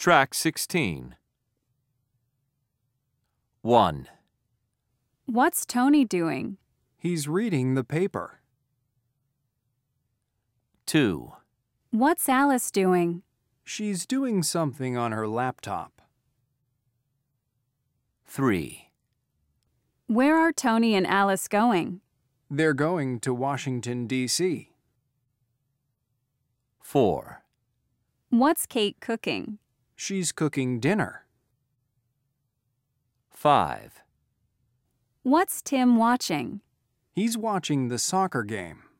Track 16. 1, What's Tony doing? He's reading the paper. 2, What's Alice doing? She's doing something on her laptop. 3, Where are Tony and Alice going? They're going to Washington, D.C. 4, What's Kate cooking? She's cooking dinner. 5, What's Tim watching? He's watching the soccer game.